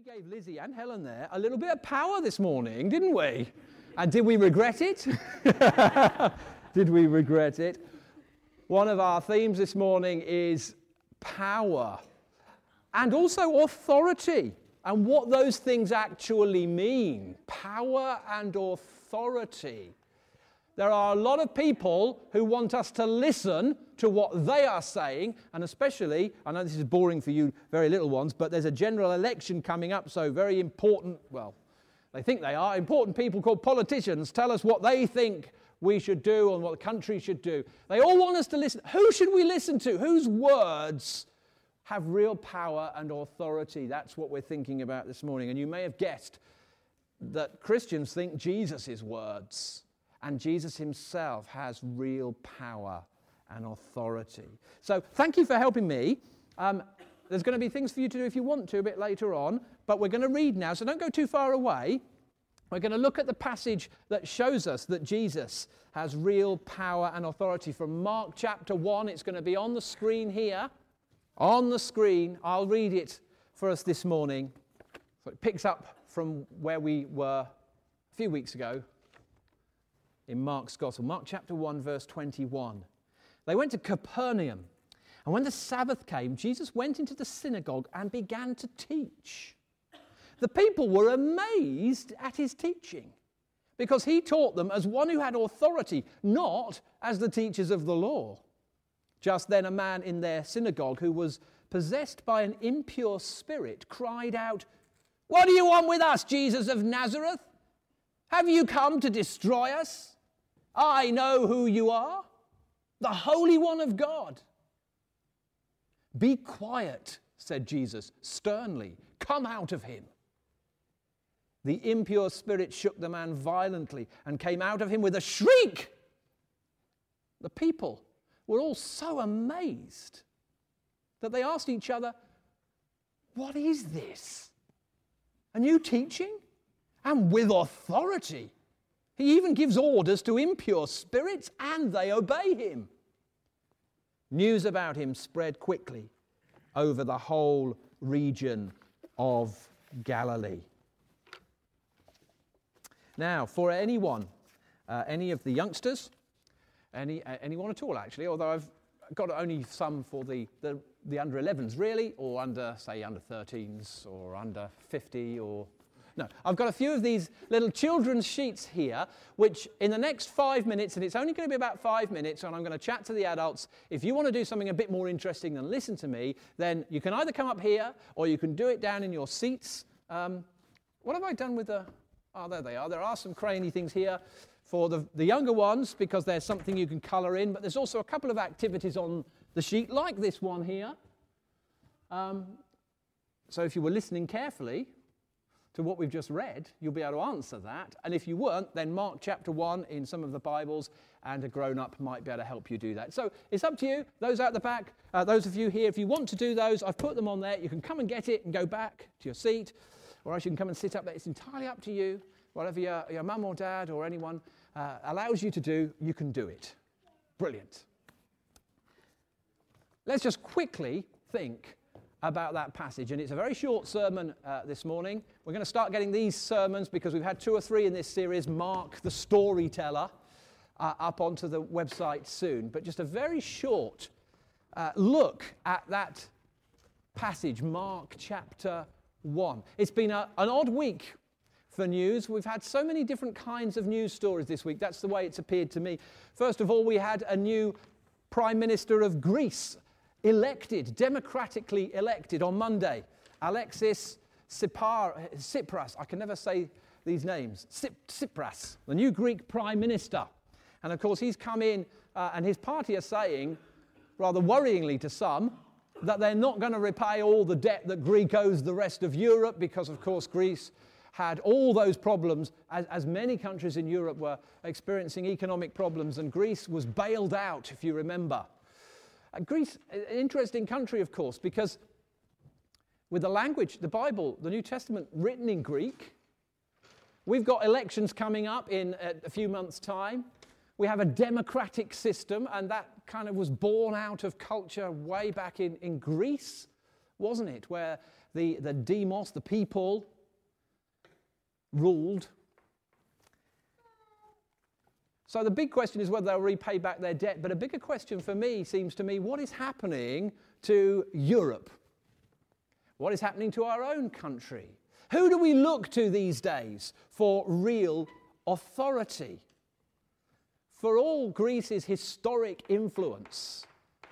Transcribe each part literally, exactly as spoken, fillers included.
we gave Lizzie and Helen there a little bit of power this morning, didn't we? And did we regret it? Did we regret it? One of our themes this morning is power and also authority and what those things actually mean. Power and authority. There are a lot of people who want us to listen to what they are saying, and especially, I know this is boring for you very little ones, but there's a general election coming up, so very important, well, they think they are, important people called politicians tell us what they think we should do and what the country should do. They all want us to listen. Who should we listen to? Whose words have real power and authority? That's what we're thinking about this morning. And you may have guessed that Christians think Jesus' words and Jesus himself has real power and authority. So thank you for helping me. Um, there's going to be things for you to do if you want to a bit later on, but we're going to read now, so don't go too far away. We're going to look at the passage that shows us that Jesus has real power and authority from Mark chapter one. It's going to be on the screen here. On the screen. I'll read it for us this morning. So it picks up from where we were a few weeks ago in Mark's Gospel. Mark chapter one, verse twenty-one. They went to Capernaum, and when the Sabbath came, Jesus went into the synagogue and began to teach. The people were amazed at his teaching, because he taught them as one who had authority, not as the teachers of the law. Just then a man in their synagogue who was possessed by an impure spirit cried out, "What do you want with us, Jesus of Nazareth? Have you come to destroy us? I know who you are, the Holy One of God." "Be quiet," said Jesus sternly. "Come out of him." The impure spirit shook the man violently and came out of him with a shriek. The people were all so amazed that they asked each other, "What is this? A new teaching? And with authority. He even gives orders to impure spirits and they obey him." News about him spread quickly over the whole region of Galilee. Now, for anyone, uh, any of the youngsters, any uh, anyone at all actually, although I've got only some for the, the, the under elevens really, or under, say, under thirteens, or under fifty, or... No, I've got a few of these little children's sheets here, which in the next five minutes, and it's only going to be about five minutes, and I'm going to chat to the adults. If you want to do something a bit more interesting than listen to me, then you can either come up here, or you can do it down in your seats. Um, what have I done with the... Oh, there they are. There are some crayony things here for the, the younger ones, because there's something you can colour in, but there's also a couple of activities on the sheet, like this one here. Um, so if you were listening carefully to what we've just read, you'll be able to answer that. And if you weren't, then Mark chapter one in some of the Bibles, and a grown-up might be able to help you do that. So it's up to you. Those out the back, uh, those of you here, if you want to do those, I've put them on there. You can come and get it and go back to your seat, or else you can come and sit up there. It's entirely up to you. Whatever your, your mum or dad or anyone uh, allows you to do, you can do it. Brilliant. Let's just quickly think about that passage, and it's a very short sermon uh, this morning. We're going to start getting these sermons, because we've had two or three in this series, Mark the Storyteller, uh, up onto the website soon. But just a very short uh, look at that passage, Mark chapter one. It's been a, an odd week for news. We've had so many different kinds of news stories this week. That's the way it's appeared to me. First of all, we had a new Prime Minister of Greece elected, democratically elected on Monday. Alexis Tsipras, Tsipras, I can never say these names, Tsipras, the new Greek Prime Minister. And of course he's come in uh, and his party are saying, rather worryingly to some, that they're not going to repay all the debt that Greece owes the rest of Europe, because of course Greece had all those problems, as, as many countries in Europe were experiencing economic problems, and Greece was bailed out, if you remember. Uh, Greece, an interesting country, of course, because with the language, the Bible, the New Testament written in Greek, we've got elections coming up in a, a few months' time. We have a democratic system, and that kind of was born out of culture way back in, in Greece, wasn't it? Where the, the demos, the people, ruled. So the big question is whether they'll repay back their debt. But a bigger question for me seems to me, what is happening to Europe? What is happening to our own country? Who do we look to these days for real authority? For all Greece's historic influence,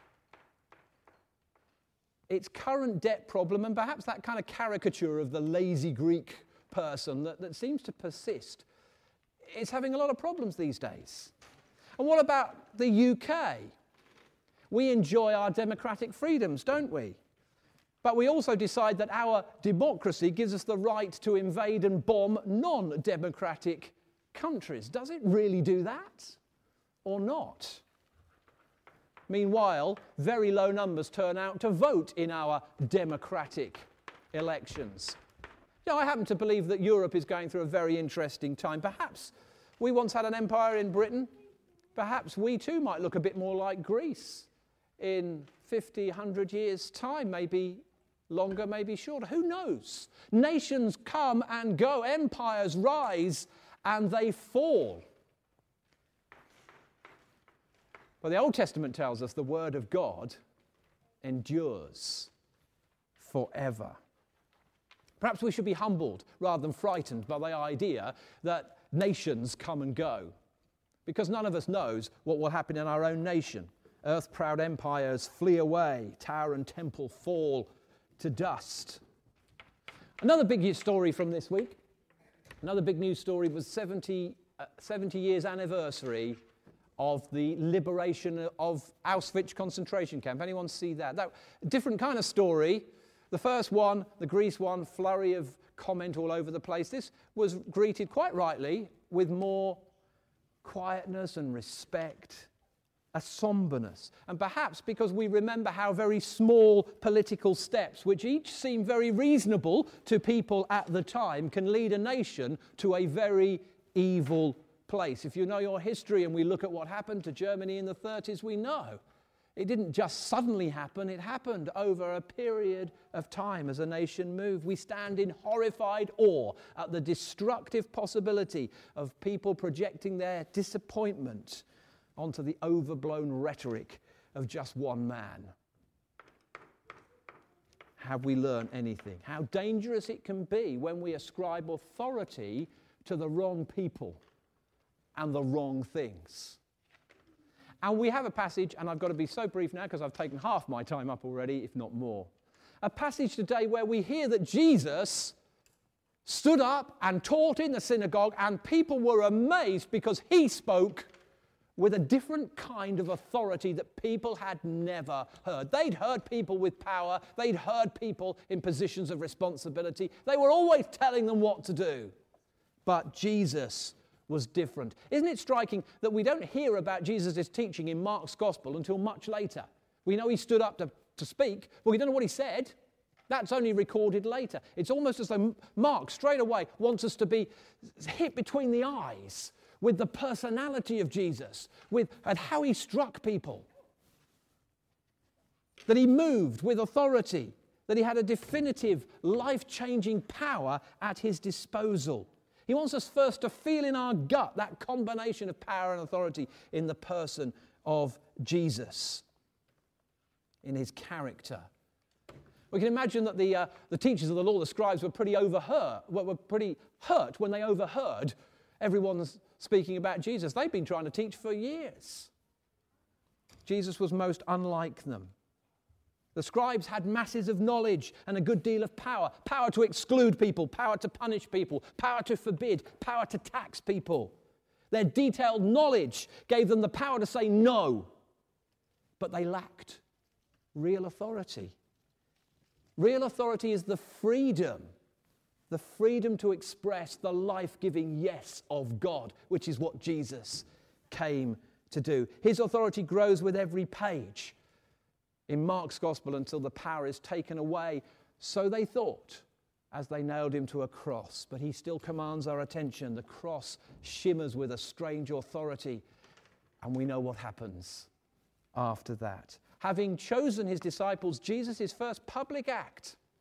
its current debt problem, and perhaps that kind of caricature of the lazy Greek person that, that seems to persist, it's having a lot of problems these days. And what about the U K? We enjoy our democratic freedoms, don't we? But we also decide that our democracy gives us the right to invade and bomb non-democratic countries. Does it really do that or not? Meanwhile, very low numbers turn out to vote in our democratic elections. You know, I happen to believe that Europe is going through a very interesting time. Perhaps we once had an empire in Britain. Perhaps we too might look a bit more like Greece in fifty, one hundred years' time, maybe longer, maybe shorter. Who knows? Nations come and go. Empires rise and they fall. But the Old Testament tells us the Word of God endures forever. Perhaps we should be humbled rather than frightened by the idea that nations come and go, because none of us knows what will happen in our own nation. Earth-proud empires flee away, tower and temple fall to dust. Another big story from this week, another big news story was seventy, uh, seventy years anniversary of the liberation of Auschwitz concentration camp. Anyone see that? That different kind of story. The first one, the Greece one, flurry of comment all over the place. This was greeted quite rightly with more quietness and respect, a somberness. And perhaps because we remember how very small political steps, which each seem very reasonable to people at the time, can lead a nation to a very evil place. If you know your history and we look at what happened to Germany in the thirties, we know it didn't just suddenly happen, it happened over a period of time as a nation moved. We stand in horrified awe at the destructive possibility of people projecting their disappointment onto the overblown rhetoric of just one man. Have we learned anything? How dangerous it can be when we ascribe authority to the wrong people and the wrong things. And we have a passage, and I've got to be so brief now because I've taken half my time up already, if not more. A passage today where we hear that Jesus stood up and taught in the synagogue, and people were amazed because he spoke with a different kind of authority that people had never heard. They'd heard people with power. They'd heard people in positions of responsibility. They were always telling them what to do. But Jesus was different. Isn't it striking that we don't hear about Jesus' teaching in Mark's gospel until much later? We know he stood up to, to speak, but we don't know what he said. That's only recorded later. It's almost as though Mark straight away wants us to be hit between the eyes with the personality of Jesus, with and how he struck people, that he moved with authority, that he had a definitive, life-changing power at his disposal. He wants us first to feel in our gut that combination of power and authority in the person of Jesus, in his character. We can imagine that the, uh, the teachers of the law, the scribes, were pretty overheard, were pretty hurt when they overheard everyone speaking about Jesus. They'd been trying to teach for years. Jesus was most unlike them. The scribes had masses of knowledge and a good deal of power. Power to exclude people, power to punish people, power to forbid, power to tax people. Their detailed knowledge gave them the power to say no, but they lacked real authority. Real authority is the freedom, the freedom to express the life-giving yes of God, which is what Jesus came to do. His authority grows with every page in Mark's gospel until the power is taken away. So they thought as they nailed him to a cross, but he still commands our attention. The cross shimmers with a strange authority, and we know what happens after that. Having chosen his disciples, Jesus' first public act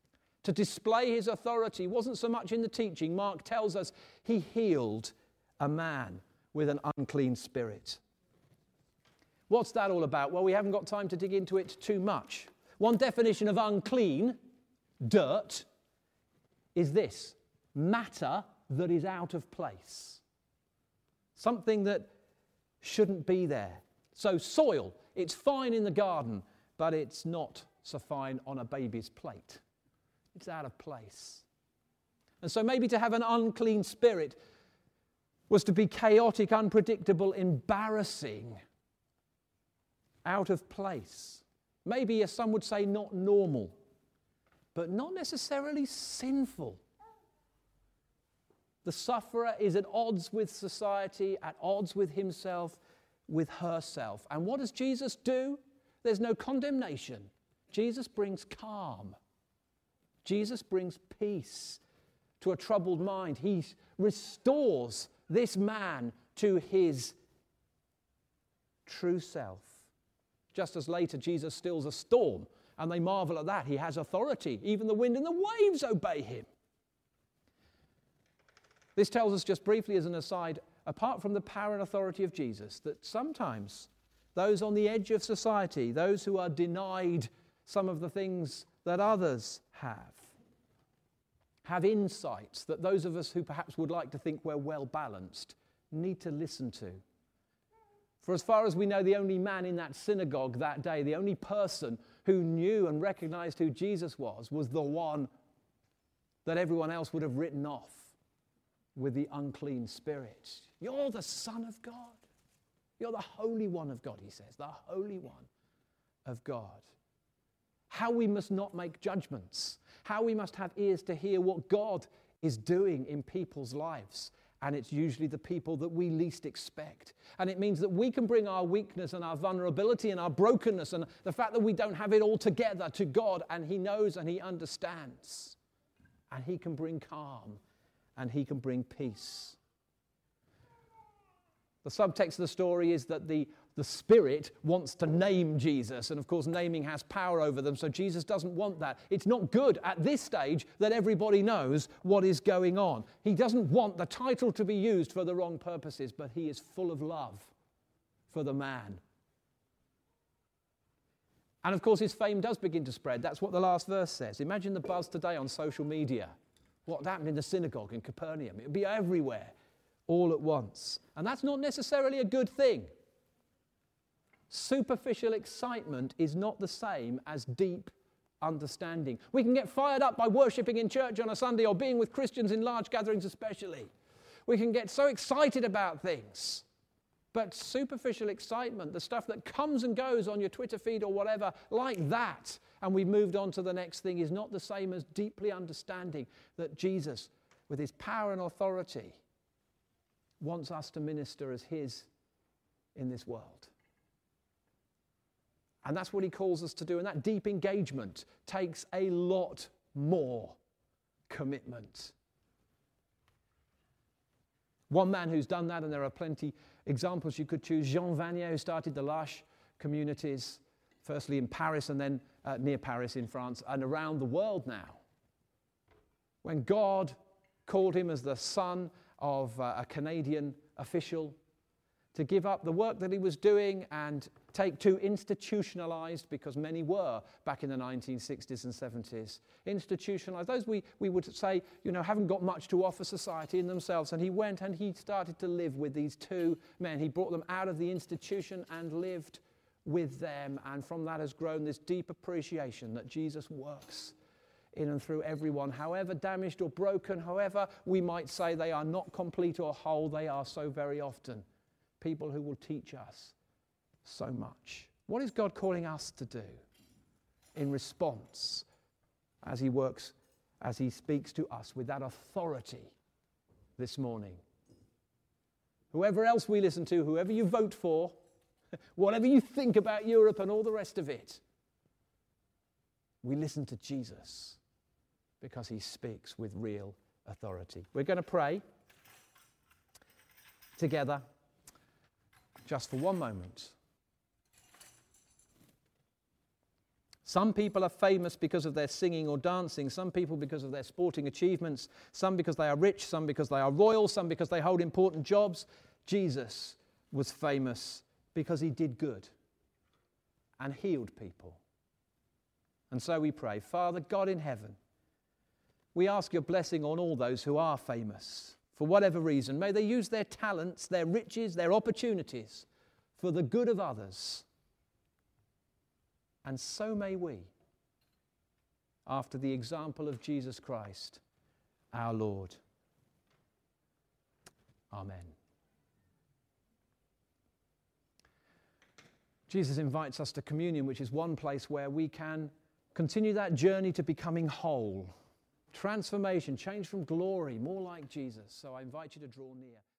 to display his authority wasn't so much in the teaching. Mark tells us he healed a man with an unclean spirit. What's that all about? Well, we haven't got time to dig into it too much. One definition of unclean, dirt, is this: matter that is out of place. Something that shouldn't be there. So soil, it's fine in the garden, but it's not so fine on a baby's plate. It's out of place. And so maybe to have an unclean spirit was to be chaotic, unpredictable, embarrassing, out of place. Maybe, as some would say, not normal, but not necessarily sinful. The sufferer is at odds with society, at odds with himself, with herself. And what does Jesus do? There's no condemnation. Jesus brings calm. Jesus brings peace to a troubled mind. He restores this man to his true self. Just as later Jesus stills a storm, and they marvel at that. He has authority. Even the wind and the waves obey him. This tells us, just briefly as an aside, apart from the power and authority of Jesus, that sometimes those on the edge of society, those who are denied some of the things that others have, have insights that those of us who perhaps would like to think we're well balanced need to listen to. For as far as we know, the only man in that synagogue that day, the only person who knew and recognized who Jesus was, was the one that everyone else would have written off with the unclean spirit. You're the Son of God. You're the Holy One of God, he says, the Holy One of God. How we must not make judgments, how we must have ears to hear what God is doing in people's lives. And it's usually the people that we least expect. And it means that we can bring our weakness and our vulnerability and our brokenness and the fact that we don't have it all together to God, and he knows and he understands. And he can bring calm and he can bring peace. The subtext of the story is that the, the Spirit wants to name Jesus. And of course, naming has power over them. So Jesus doesn't want that. It's not good at this stage that everybody knows what is going on. He doesn't want the title to be used for the wrong purposes, but he is full of love for the man. And of course, his fame does begin to spread. That's what the last verse says. Imagine the buzz today on social media. What happened in the synagogue in Capernaum? It would be everywhere, all at once. And that's not necessarily a good thing. Superficial excitement is not the same as deep understanding. We can get fired up by worshipping in church on a Sunday or being with Christians in large gatherings especially. We can get so excited about things. But superficial excitement, the stuff that comes and goes on your Twitter feed or whatever, like that, and we've moved on to the next thing, is not the same as deeply understanding that Jesus, with his power and authority, wants us to minister as his in this world. And that's what he calls us to do. And that deep engagement takes a lot more commitment. One man who's done that, and there are plenty examples you could choose, Jean Vanier, who started the L'Arche communities, firstly in Paris and then uh, near Paris in France, and around the world now. When God called him as the son of uh, a Canadian official to give up the work that he was doing and take to institutionalized, because many were back in the nineteen sixties and seventies, institutionalized, those we, we would say, you know, haven't got much to offer society in themselves. And he went and he started to live with these two men. He brought them out of the institution and lived with them. And from that has grown this deep appreciation that Jesus works in and through everyone, however damaged or broken, however we might say they are not complete or whole, they are so very often people who will teach us so much. What is God calling us to do in response as he works, as he speaks to us with that authority this morning? Whoever else we listen to, whoever you vote for, whatever you think about Europe and all the rest of it, we listen to Jesus because he speaks with real authority. We're going to pray together just for one moment. Some people are famous because of their singing or dancing, some people because of their sporting achievements, some because they are rich, some because they are royal, some because they hold important jobs. Jesus was famous because he did good and healed people. And so we pray, Father God in heaven, we ask your blessing on all those who are famous for whatever reason. May they use their talents, their riches, their opportunities for the good of others. And so may we, after the example of Jesus Christ, our Lord. Amen. Jesus invites us to communion, which is one place where we can continue that journey to becoming whole. Transformation, change from glory, more like Jesus. So I invite you to draw near.